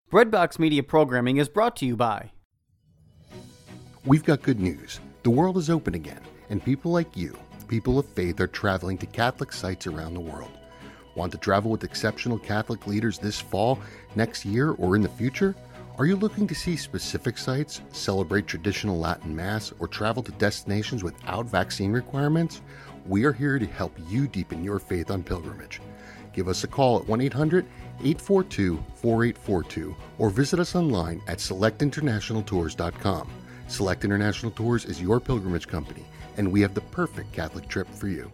Breadbox Media Programming is brought to you by... We've got good news. The world is open again, and people like you, people of faith, are traveling to Catholic sites around the world. Want to travel with exceptional Catholic leaders this fall, next year, or in the future? Are you looking to see specific sites, celebrate traditional Latin Mass, or travel to destinations without vaccine requirements? We are here to help you deepen your faith on pilgrimage. Give us a call at 1-800-842-4842 or visit us online at selectinternationaltours.com. Select International Tours is your pilgrimage company, and we have the perfect Catholic trip for you.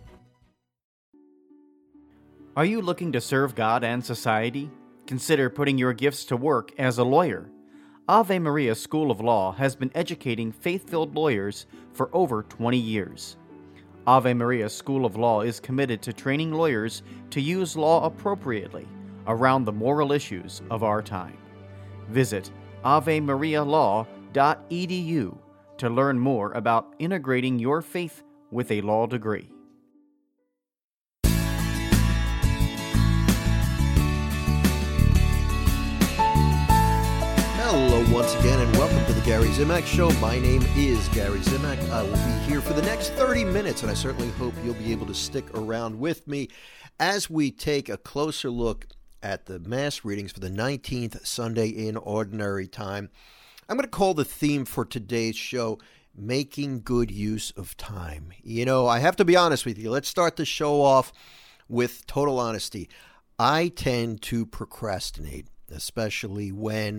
Are you looking to serve God and society? Consider putting your gifts to work as a lawyer. Ave Maria School of Law has been educating faith-filled lawyers for over 20 years. Ave Maria School of Law is committed to training lawyers to use law appropriately around the moral issues of our time. Visit avemarialaw.edu to learn more about integrating your faith with a law degree. Hello once again and welcome to the Gary Zimak Show. My name is Gary Zimak. I will be here for the next 30 minutes and I certainly hope you'll be able to stick around with me as we take a closer look at the Mass readings for the 19th Sunday in Ordinary Time. I'm going to call the theme for today's show, Making Good Use of Time. You know, I have to be honest with you. Let's start the show off with total honesty. I tend to procrastinate, especially when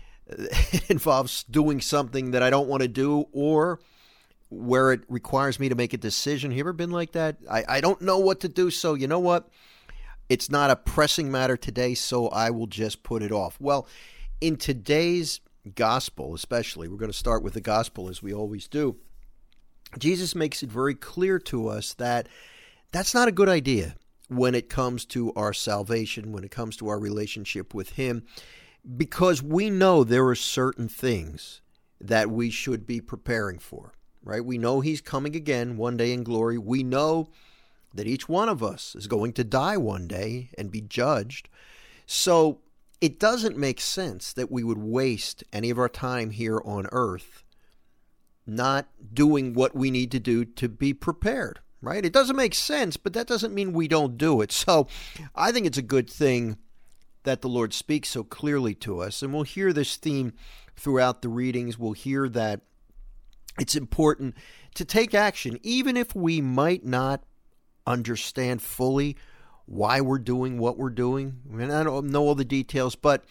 it involves doing something that I don't want to do or where it requires me to make a decision. You ever been like that? I don't know what to do, so you know what? It's not a pressing matter today, so I will just put it off. Well, in today's gospel especially, we're going to start with the gospel as we always do. Jesus makes it very clear to us that that's not a good idea when it comes to our salvation, when it comes to our relationship with Him, because we know there are certain things that we should be preparing for, right? We know He's coming again one day in glory. We know that each one of us is going to die one day and be judged. So it doesn't make sense that we would waste any of our time here on earth not doing what we need to do to be prepared, right? It doesn't make sense, but that doesn't mean we don't do it. So I think it's a good thing that the Lord speaks so clearly to us. And we'll hear this theme throughout the readings. We'll hear that it's important to take action, even if we might not understand fully why we're doing what we're doing. I mean, I don't know all the details, but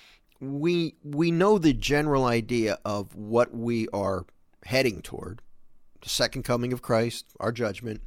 we know the general idea of what we are heading toward, the second coming of Christ, our judgment.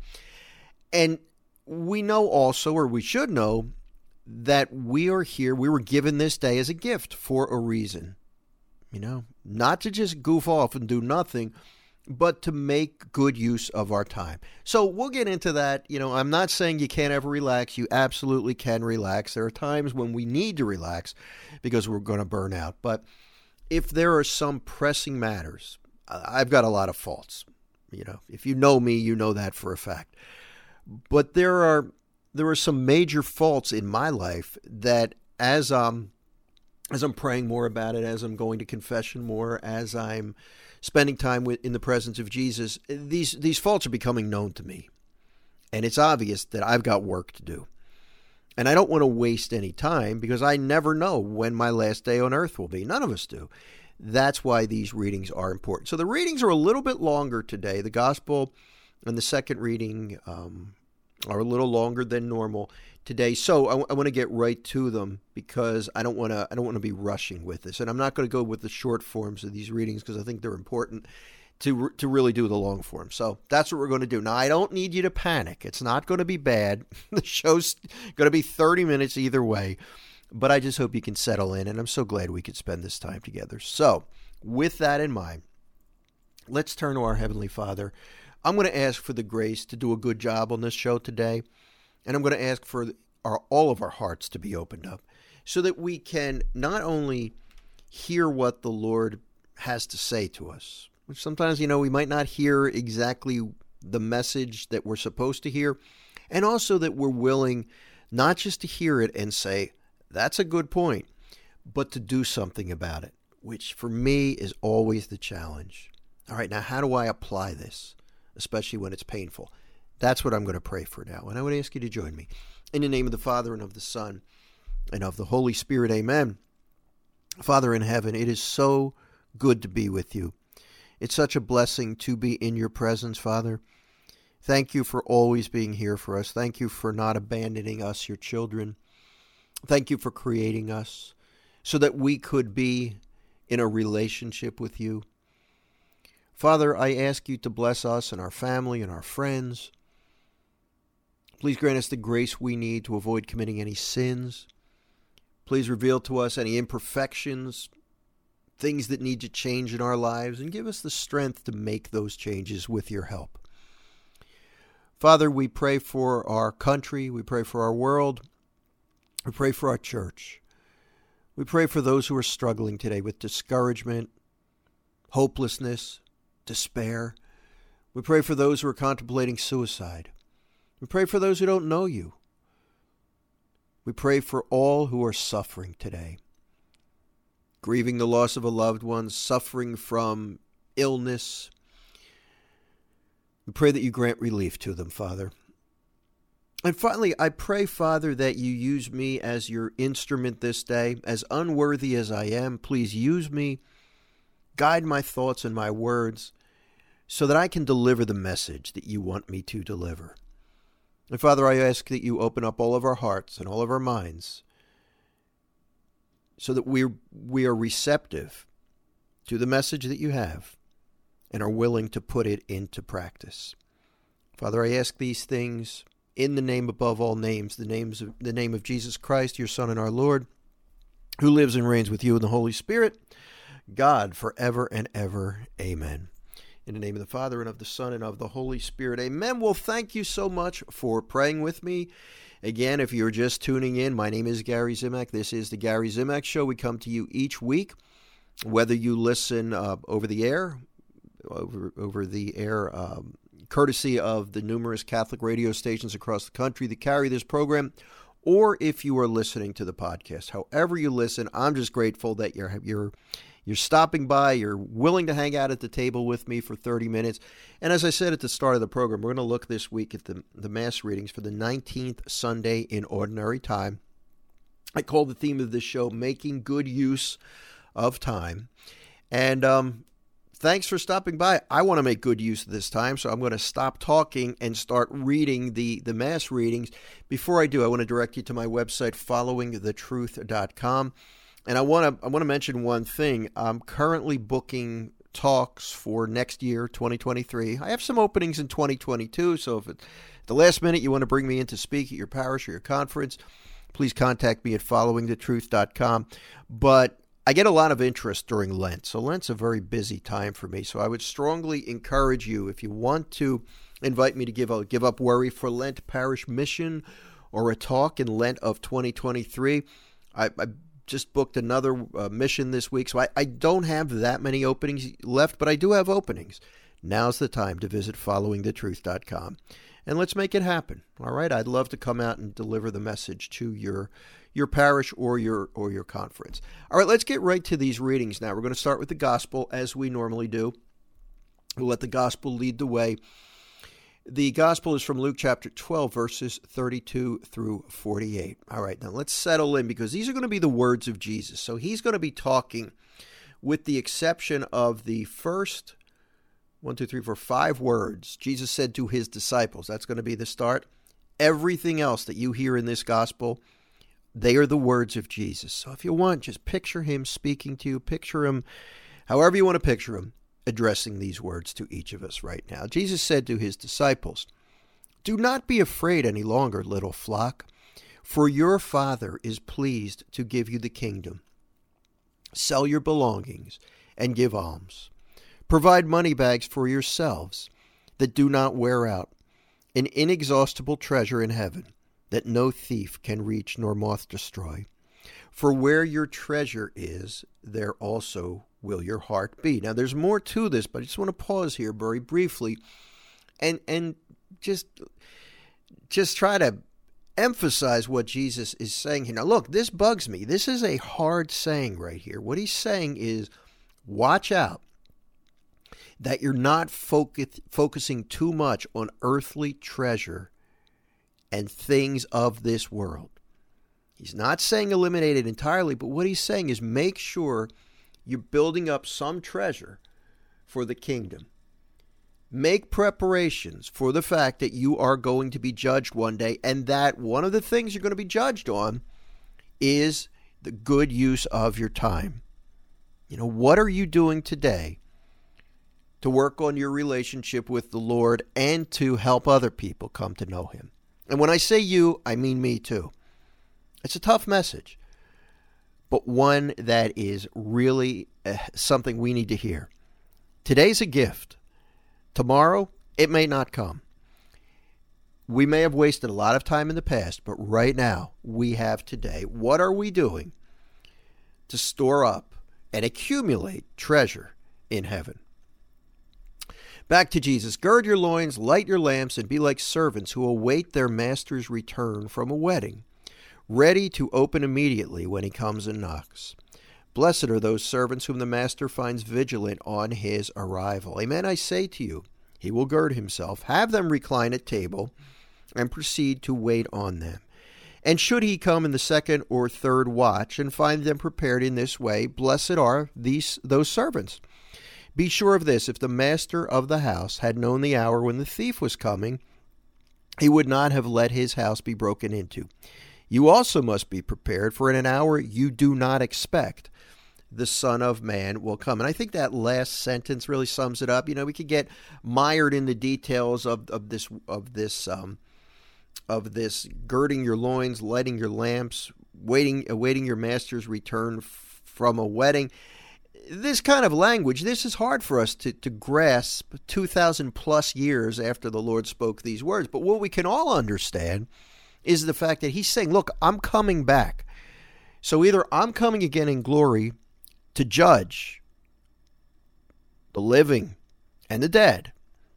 And we know also, or we should know, that we are here, we were given this day as a gift for a reason. You know, not to just goof off and do nothing, but to make good use of our time. So we'll get into that. You know, I'm not saying you can't ever relax. You absolutely can relax. There are times when we need to relax because we're going to burn out. But if there are some pressing matters, I've got a lot of faults. You know, if you know me, you know that for a fact. But there are some major faults in my life that as I'm praying more about it, as I'm going to confession more, as I'm spending time in the presence of Jesus, these faults are becoming known to me. And it's obvious that I've got work to do. And I don't want to waste any time because I never know when my last day on earth will be. None of us do. That's why these readings are important. So the readings are a little bit longer today. The gospel and the second reading are a little longer than normal today. So I want to get right to them because I don't want to be rushing with this. And I'm not going to go with the short forms of these readings because I think they're important to really do the long form. So that's what we're going to do. Now, I don't need you to panic. It's not going to be bad. The show's going to be 30 minutes either way. But I just hope you can settle in. And I'm so glad we could spend this time together. So with that in mind, let's turn to our Heavenly Father. I'm going to ask for the grace to do a good job on this show today. And I'm going to ask for all of our hearts to be opened up so that we can not only hear what the Lord has to say to us, which sometimes, we might not hear exactly the message that we're supposed to hear, and also that we're willing not just to hear it and say, that's a good point, but to do something about it, which for me is always the challenge. All right, now how do I apply this, especially when it's painful? That's what I'm going to pray for now, and I would ask you to join me. In the name of the Father, and of the Son, and of the Holy Spirit, amen. Father in heaven, it is so good to be with you. It's such a blessing to be in your presence, Father. Thank you for always being here for us. Thank you for not abandoning us, your children. Thank you for creating us so that we could be in a relationship with you. Father, I ask you to bless us and our family and our friends. Please grant us the grace we need to avoid committing any sins. Please reveal to us any imperfections, things that need to change in our lives, and give us the strength to make those changes with your help. Father, we pray for our country. We pray for our world. We pray for our church. We pray for those who are struggling today with discouragement, hopelessness, despair. We pray for those who are contemplating suicide. We pray for those who don't know you. We pray for all who are suffering today, grieving the loss of a loved one, suffering from illness. We pray that you grant relief to them, Father. And finally, I pray, Father, that you use me as your instrument this day. As unworthy as I am, please use me, guide my thoughts and my words, so that I can deliver the message that you want me to deliver. And Father, I ask that you open up all of our hearts and all of our minds so that we are receptive to the message that you have and are willing to put it into practice. Father, I ask these things in the name above all names, the name of Jesus Christ, your Son and our Lord, who lives and reigns with you in the Holy Spirit, God, forever and ever. Amen. In the name of the Father, and of the Son, and of the Holy Spirit. Amen. Well, thank you so much for praying with me. Again, if you're just tuning in, my name is Gary Zimak. This is the Gary Zimak Show. We come to you each week, whether you listen over the air, courtesy of the numerous Catholic radio stations across the country that carry this program, or if you are listening to the podcast. However you listen, I'm just grateful that you're stopping by, you're willing to hang out at the table with me for 30 minutes. And as I said at the start of the program, we're going to look this week at the Mass readings for the 19th Sunday in Ordinary Time. I call the theme of this show, Making Good Use of Time. And thanks for stopping by. I want to make good use of this time, so I'm going to stop talking and start reading the Mass readings. Before I do, I want to direct you to my website, followingthetruth.com. And I want to mention one thing. I'm currently booking talks for next year, 2023. I have some openings in 2022, so if at the last minute you want to bring me in to speak at your parish or your conference, please contact me at followingthetruth.com. But I get a lot of interest during Lent, so Lent's a very busy time for me. So I would strongly encourage you, if you want to invite me to give up worry for Lent parish mission or a talk in Lent of 2023, I just booked another mission this week, so I don't have that many openings left, but I do have openings. Now's the time to visit followingthetruth.com, and let's make it happen. All right, I'd love to come out and deliver the message to your parish or your conference. All right, let's get right to these readings now. We're going to start with the gospel as we normally do. We'll let the gospel lead the way. The gospel is from Luke chapter 12, verses 32 through 48. All right, now let's settle in because these are going to be the words of Jesus. So he's going to be talking, with the exception of the first 5 words Jesus said to his disciples. That's going to be the start. Everything else that you hear in this gospel, they are the words of Jesus. So if you want, just picture him speaking to you. Picture him however you want to picture him, addressing these words to each of us right now. Jesus said to his disciples, "Do not be afraid any longer, little flock, for your Father is pleased to give you the kingdom. Sell your belongings and give alms. Provide money bags for yourselves that do not wear out, an inexhaustible treasure in heaven that no thief can reach nor moth destroy. For where your treasure is, there also will your heart be." Now, there's more to this, but I just want to pause here very briefly and just try to emphasize what Jesus is saying here. Now, look, this bugs me. This is a hard saying right here. What he's saying is, watch out that you're not focusing too much on earthly treasure and things of this world. He's not saying eliminate it entirely, but what he's saying is make sure you're building up some treasure for the kingdom. Make preparations for the fact that you are going to be judged one day, and that one of the things you're going to be judged on is the good use of your time. What are you doing today to work on your relationship with the Lord and to help other people come to know him? And when I say you, I mean me too. It's a tough message, but one that is really something we need to hear. Today's a gift. Tomorrow, it may not come. We may have wasted a lot of time in the past, but right now, we have today. What are we doing to store up and accumulate treasure in heaven? Back to Jesus. Gird your loins, light your lamps, and be like servants who await their master's return from a wedding, ready to open immediately when he comes and knocks. Blessed are those servants whom the master finds vigilant on his arrival. Amen, I say to you, he will gird himself, have them recline at table, and proceed to wait on them. And should he come in the second or third watch and find them prepared in this way, blessed are those servants. Be sure of this, if the master of the house had known the hour when the thief was coming, he would not have let his house be broken into. You also must be prepared, for in an hour you do not expect the Son of Man will come. And I think that last sentence really sums it up. We could get mired in the details of this girding your loins, lighting your lamps, awaiting your master's return from a wedding. This kind of language, this is hard for us to grasp 2,000 plus years after the Lord spoke these words. But what we can all understand is the fact that he's saying, look, I'm coming back. So either I'm coming again in glory to judge the living and the dead,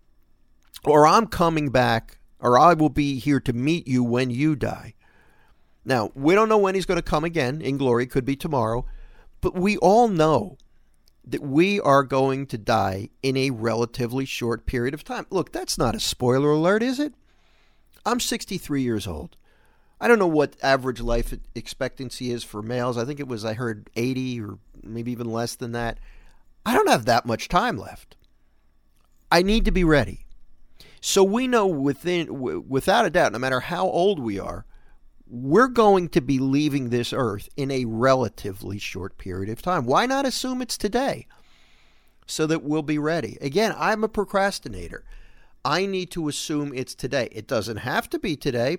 or I'm coming back, or I will be here to meet you when you die. Now, we don't know when he's going to come again in glory. Could be tomorrow. But we all know that we are going to die in a relatively short period of time. Look, that's not a spoiler alert, is it? I'm 63 years old. I don't know what average life expectancy is for males. I think I heard 80 or maybe even less than that. I don't have that much time left. I need to be ready. So we know without a doubt, no matter how old we are, we're going to be leaving this earth in a relatively short period of time. Why not assume it's today so that we'll be ready? Again, I'm a procrastinator. I need to assume it's today. It doesn't have to be today,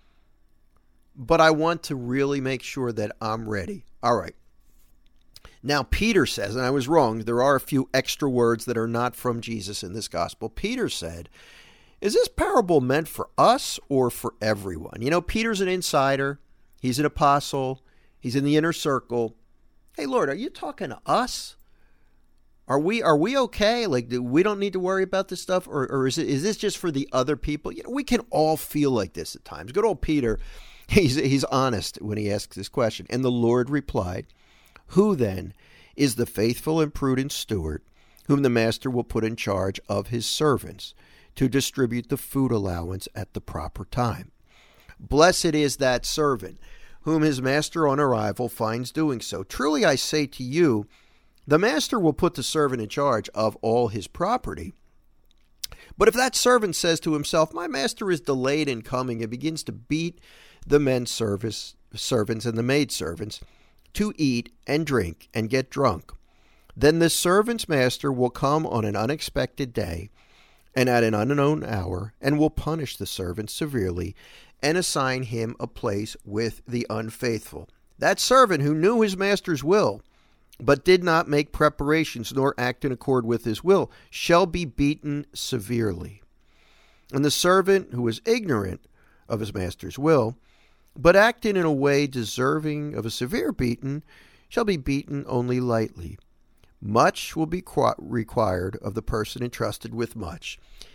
but I want to really make sure that I'm ready. All right. Now, Peter says, and I was wrong, there are a few extra words that are not from Jesus in this gospel. Peter said, is this parable meant for us or for everyone? Peter's an insider. He's an apostle. He's in the inner circle. Hey, Lord, are you talking to us? Are we okay? Like, we don't need to worry about this stuff? Or is this just for the other people? We can all feel like this at times. Good old Peter, he's honest when he asks this question. And the Lord replied, who then is the faithful and prudent steward whom the master will put in charge of his servants to distribute the food allowance at the proper time? Blessed is that servant whom his master on arrival finds doing so. Truly I say to you, the master will put the servant in charge of all his property. But if that servant says to himself, my master is delayed in coming, and begins to beat the men servants and the maidservants to eat and drink and get drunk, then the servant's master will come on an unexpected day and at an unknown hour, and will punish the servant severely and assign him a place with the unfaithful. That servant who knew his master's will, but did not make preparations nor act in accord with his will, shall be beaten severely. And the servant who is ignorant of his master's will, but acted in a way deserving of a severe beating, shall be beaten only lightly. Much will be required of the person entrusted with much,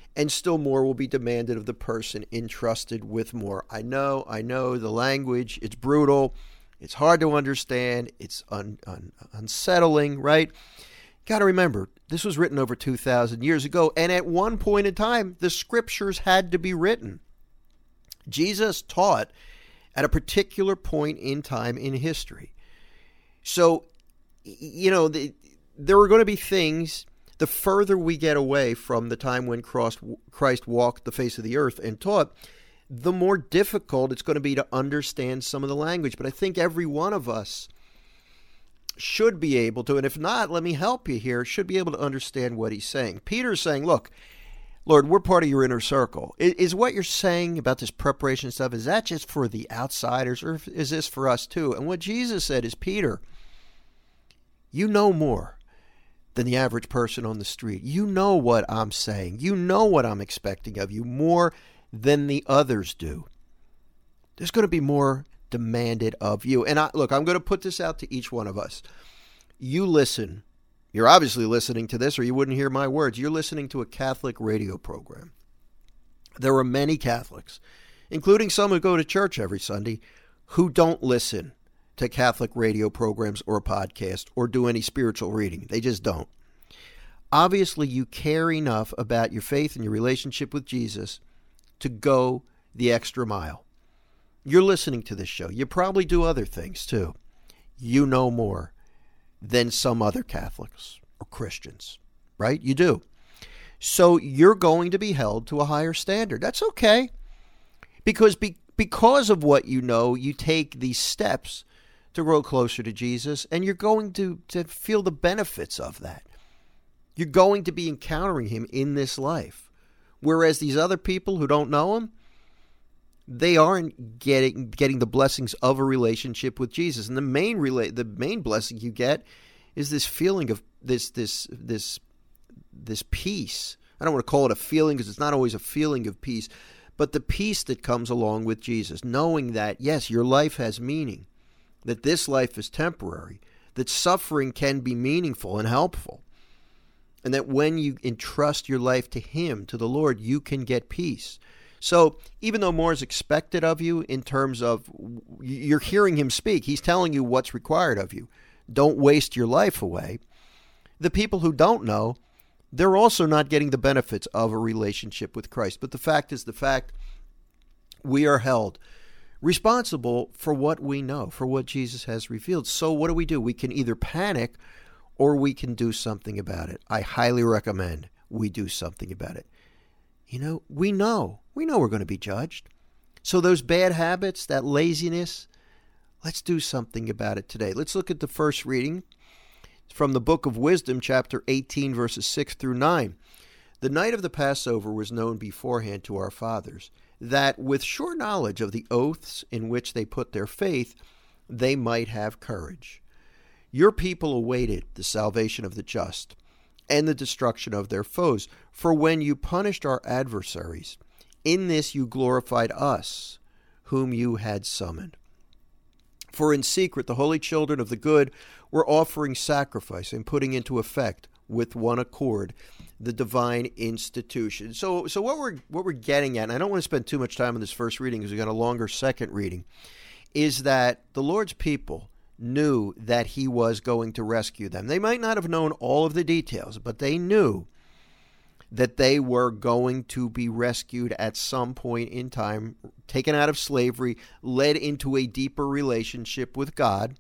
and still more will be demanded of the person entrusted with more. I know the language, it's brutal, it's hard to understand, it's unsettling, right? Got to remember, this was written over 2,000 years ago, and at one point in time, the scriptures had to be written. Jesus taught at a particular point in time in history. So, there are going to be things, the further we get away from the time when Christ walked the face of the earth and taught, the more difficult it's going to be to understand some of the language. But I think every one of us should be able to, and if not, let me help you here, should be able to understand what he's saying. Peter's saying, look, Lord, we're part of your inner circle. Is what you're saying about this preparation stuff, is that just for the outsiders, or is this for us too? And what Jesus said is, Peter, you know more than the average person on the street. You know what I'm saying. You know what I'm expecting of you more than the others do. There's going to be more demanded of you. And I'm going to put this out to each one of us. You listen. You're obviously listening to this, or you wouldn't hear my words. You're listening to a Catholic radio program. There are many Catholics, including some who go to church every Sunday, who don't listen to Catholic radio programs or a podcast or do any spiritual reading. They just don't. Obviously, you care enough about your faith and your relationship with Jesus to go the extra mile. You're listening to this show. You probably do other things too. You know more than some other Catholics or Christians, right? You do. So you're going to be held to a higher standard. That's okay. Because of what you know, you take these steps to grow closer to Jesus, and you're going to feel the benefits of that. You're going to be encountering him in this life. Whereas these other people who don't know him, they aren't getting the blessings of a relationship with Jesus. And the main blessing you get is this feeling of this peace. I don't want to call it a feeling because it's not always a feeling of peace, but the peace that comes along with Jesus, knowing that, yes, your life has meaning, that this life is temporary, that suffering can be meaningful and helpful, and that when you entrust your life to him, to the Lord, you can get peace. So even though more is expected of you in terms of you're hearing him speak, he's telling you what's required of you. Don't waste your life away. The people who don't know, they're also not getting the benefits of a relationship with Christ. But the fact is the fact, we are held responsible for what we know, for what Jesus has revealed. So what do? We can either panic or we can do something about it. I highly recommend we do something about it. We know we're going to be judged. So those bad habits, that laziness, let's do something about it today. Let's look at the first reading from the book of Wisdom, chapter 18, verses 6 through 9. The night of the Passover was known beforehand to our fathers, that with sure knowledge of the oaths in which they put their faith, they might have courage. Your people awaited the salvation of the just and the destruction of their foes. For when you punished our adversaries, in this you glorified us, whom you had summoned. For in secret the holy children of the good were offering sacrifice and putting into effect with one accord the divine institution. So what we're getting at, and I don't want to spend too much time on this first reading because we got a longer second reading, is that the Lord's people knew that he was going to rescue them. They might not have known all of the details, but they knew that they were going to be rescued at some point in time, taken out of slavery, led into a deeper relationship with God,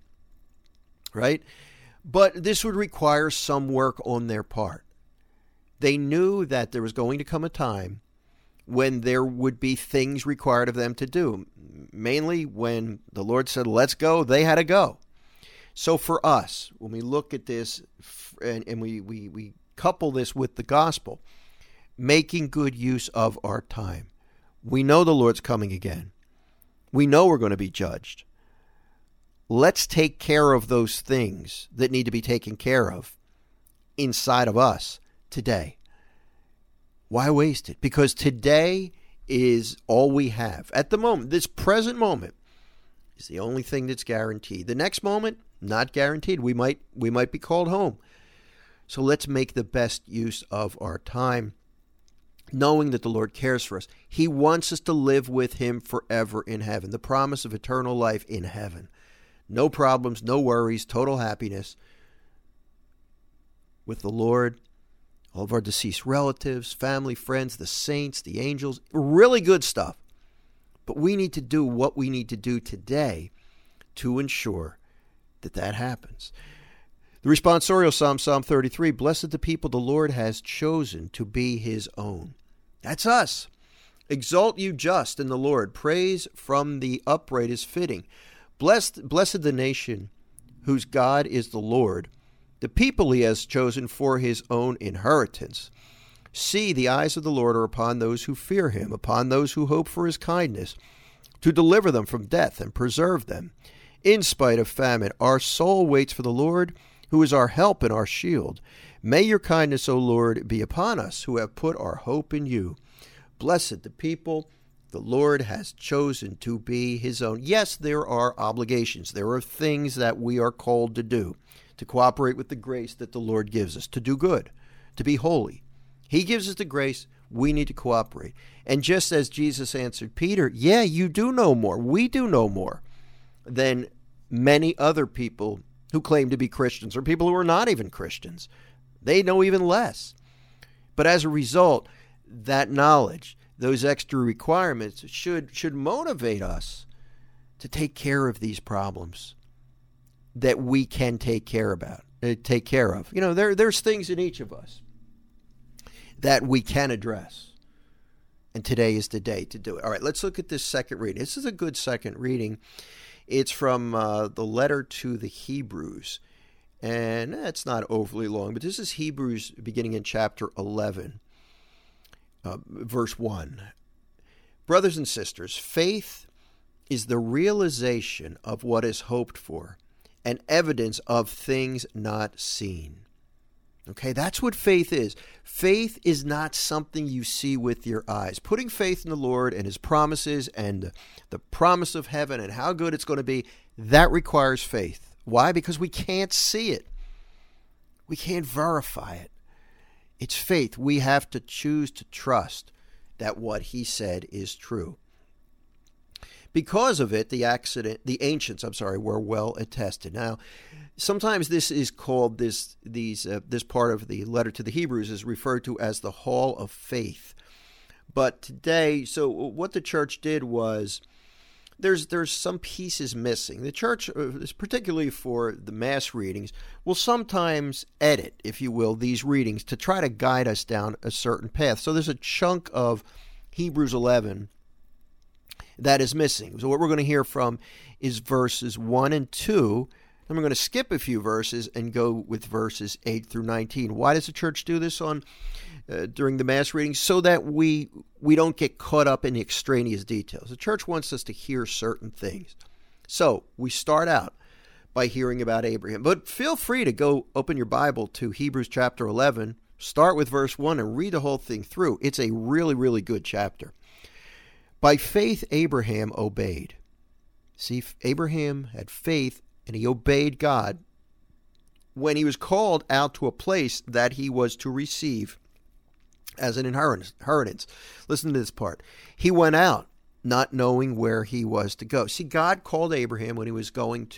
right? But this would require some work on their part. They knew that there was going to come a time when there would be things required of them to do. Mainly when the Lord said, let's go, they had to go. So for us, when we look at this and we couple this with the gospel, making good use of our time. We know the Lord's coming again. We know we're going to be judged. Let's take care of those things that need to be taken care of inside of us today. Why waste it? Because today is all we have. At the moment, this present moment is the only thing that's guaranteed. The next moment, not guaranteed. We might be called home. So let's make the best use of our time. knowing that the Lord cares for us. He wants us to live with him forever in heaven, the promise of eternal life in heaven. No problems, no worries, total happiness with the Lord, all of our deceased relatives, family, friends, the saints, the angels, really good stuff. But we need to do what we need to do today to ensure that that happens. The responsorial Psalm, Psalm 33, blessed the people the Lord has chosen to be his own. That's us. Exalt you just in the Lord. Praise from the upright is fitting. Blessed the nation whose God is the Lord, the people he has chosen for his own inheritance. See, the eyes of the Lord are upon those who fear him, upon those who hope for his kindness, to deliver them from death and preserve them. In spite of famine, our soul waits for the Lord, who is our help and our shield. May your kindness, O Lord, be upon us, who have put our hope in you. Blessed the people the Lord has chosen to be his own. Yes, there are obligations. There are things that we are called to do, to cooperate with the grace that the Lord gives us, to do good, to be holy. He gives us the grace. We need to cooperate. And just as Jesus answered Peter, yeah, you do know more. We do know more than many other people who claim to be Christians or people who are not even Christians. They know even less. But as a result, that knowledge, those extra requirements should motivate us to take care of these problems that we can take care of. You know, there's things in each of us that we can address. And today is the day to do it. All right, let's look at this second reading. This is a good second reading. It's from the letter to the Hebrews. And it's not overly long, but this is Hebrews beginning in chapter 11, verse 1. Brothers and sisters, faith is the realization of what is hoped for and evidence of things not seen. Okay, that's what faith is. Faith is not something you see with your eyes. Putting faith in the Lord and his promises and the promise of heaven and how good it's going to be, that requires faith. Why? Because we can't see it. We can't verify it. It's faith. We have to choose to trust that what he said is true. Because of it, the ancients were well attested. Now, sometimes this is called this part of the letter to the Hebrews is referred to as the Hall of Faith. But today, so what the church did was there's some pieces missing. The church, particularly for the mass readings, will sometimes edit, if you will, these readings to try to guide us down a certain path. So there's a chunk of Hebrews 11 that is missing. So what we're going to hear from is verses 1 and 2. And we're going to skip a few verses and go with verses 8 through 19. Why does the church do this during the mass readings? So that we don't get caught up in the extraneous details. The church wants us to hear certain things. So we start out by hearing about Abraham. But feel free to go open your Bible to Hebrews chapter 11, start with verse 1 and read the whole thing through. It's a really, really good chapter. By faith, Abraham obeyed. See, Abraham had faith and he obeyed God when he was called out to a place that he was to receive as an inheritance. Listen to this part. He went out not knowing where he was to go. See, God called Abraham when he was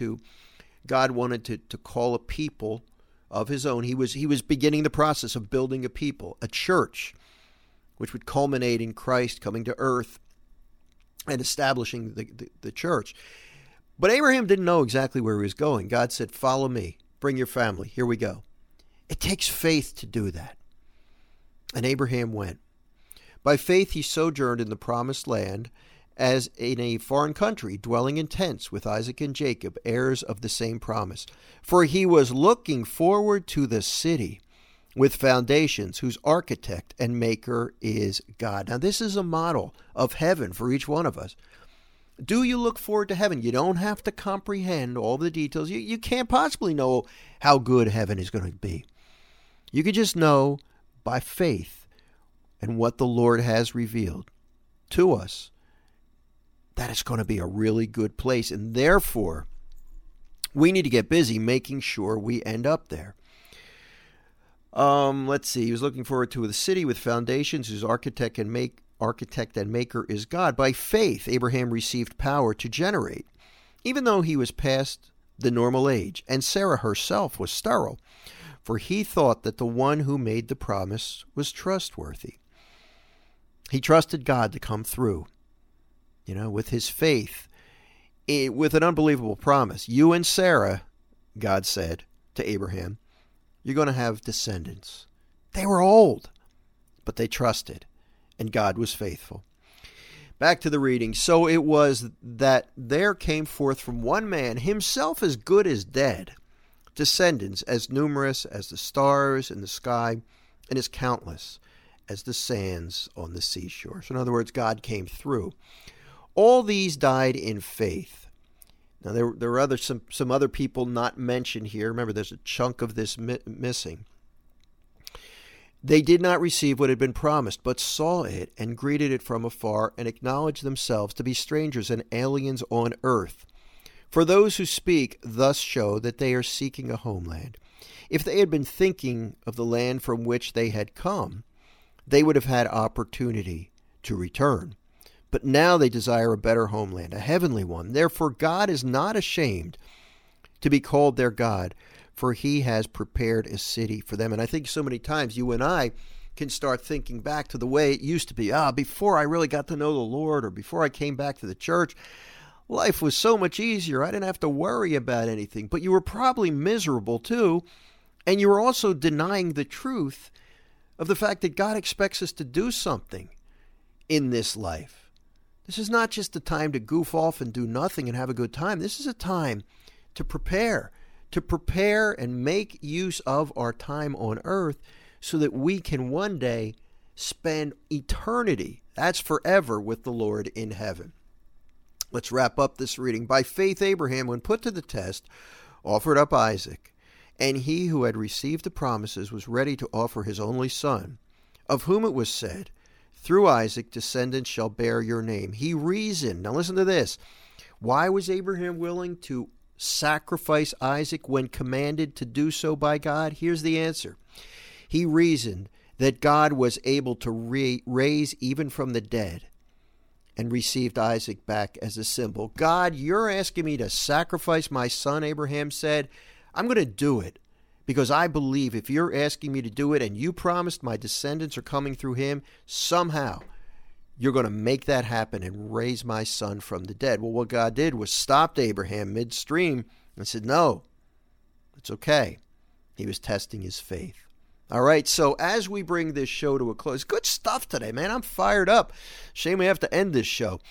God wanted to call a people of his own. He was beginning the process of building a people, a church, which would culminate in Christ coming to earth and establishing the church. But Abraham didn't know exactly where he was going. God said, follow me, bring your family, here we go. It takes faith to do that. And Abraham went. By faith he sojourned in the promised land as in a foreign country, dwelling in tents with Isaac and Jacob, heirs of the same promise. For he was looking forward to the city with foundations, whose architect and maker is God. Now, this is a model of heaven for each one of us. Do you look forward to heaven? You don't have to comprehend all the details. You can't possibly know how good heaven is going to be. You can just know by faith and what the Lord has revealed to us that it's going to be a really good place. And therefore, we need to get busy making sure we end up there. Let's see. He was looking forward to a city with foundations whose architect and maker is God. By faith, Abraham received power to generate, even though he was past the normal age, and Sarah herself was sterile, for he thought that the one who made the promise was trustworthy. He trusted God to come through, with his faith, with an unbelievable promise. You and Sarah, God said to Abraham, you're going to have descendants. They were old, but they trusted, and God was faithful. Back to the reading. So it was that there came forth from one man, himself as good as dead, descendants as numerous as the stars in the sky and as countless as the sands on the seashore. So in other words, God came through. All these died in faith. Now, there are some other people not mentioned here. Remember, there's a chunk of this missing. They did not receive what had been promised, but saw it and greeted it from afar and acknowledged themselves to be strangers and aliens on earth. For those who speak thus show that they are seeking a homeland. If they had been thinking of the land from which they had come, they would have had opportunity to return. But now they desire a better homeland, a heavenly one. Therefore, God is not ashamed to be called their God, for he has prepared a city for them. And I think so many times you and I can start thinking back to the way it used to be. Before I really got to know the Lord, or before I came back to the church, life was so much easier. I didn't have to worry about anything. But you were probably miserable too, and you were also denying the truth of the fact that God expects us to do something in this life. This is not just a time to goof off and do nothing and have a good time. This is a time to prepare and make use of our time on earth so that we can one day spend eternity, that's forever, with the Lord in heaven. Let's wrap up this reading. By faith, Abraham, when put to the test, offered up Isaac, and he who had received the promises was ready to offer his only son, of whom it was said, through Isaac, descendants shall bear your name. He reasoned. Now listen to this. Why was Abraham willing to sacrifice Isaac when commanded to do so by God? Here's the answer. He reasoned that God was able to raise even from the dead, and received Isaac back as a symbol. God, you're asking me to sacrifice my son, Abraham said. I'm going to do it. Because I believe if you're asking me to do it and you promised my descendants are coming through him, somehow you're going to make that happen and raise my son from the dead. Well, what God did was stopped Abraham midstream and said, no, it's okay. He was testing his faith. All right, so as we bring this show to a close, good stuff today, man. I'm fired up. Shame we have to end this show.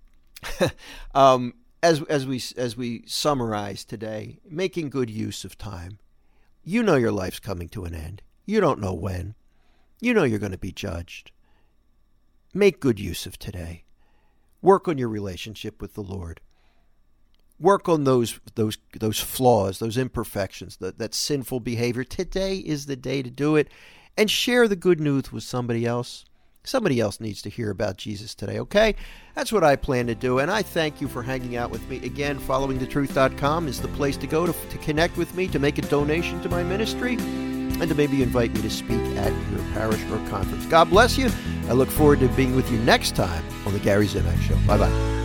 As we summarize today, making good use of time. You know your life's coming to an end. You don't know when. You know you're going to be judged. Make good use of today. Work on your relationship with the Lord. Work on those flaws, those imperfections, that sinful behavior. Today is the day to do it. And share the good news with somebody else. Somebody else needs to hear about Jesus today, okay? That's what I plan to do, and I thank you for hanging out with me. Again, followingthetruth.com is the place to go to connect with me, to make a donation to my ministry, and to maybe invite me to speak at your parish or conference. God bless you. I look forward to being with you next time on The Gary Zimak Show. Bye-bye.